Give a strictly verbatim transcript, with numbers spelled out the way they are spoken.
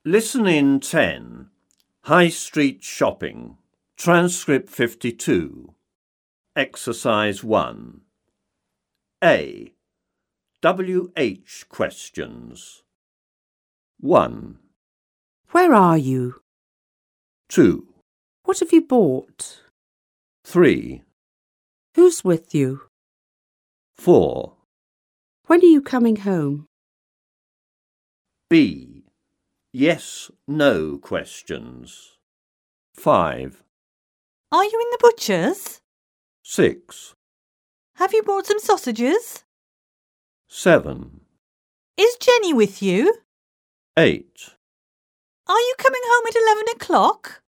Listen in ten. High Street Shopping. Transcript fifty-two. Exercise one. A. W H questions. one. Where are you? two. What have you bought? three. Who's with you? four. When are you coming home? B. Yes, no questions. five. Are you in the butcher's? six. Have you bought some sausages? seven. Is Jenny with you? eight. Are you coming home at eleven o'clock?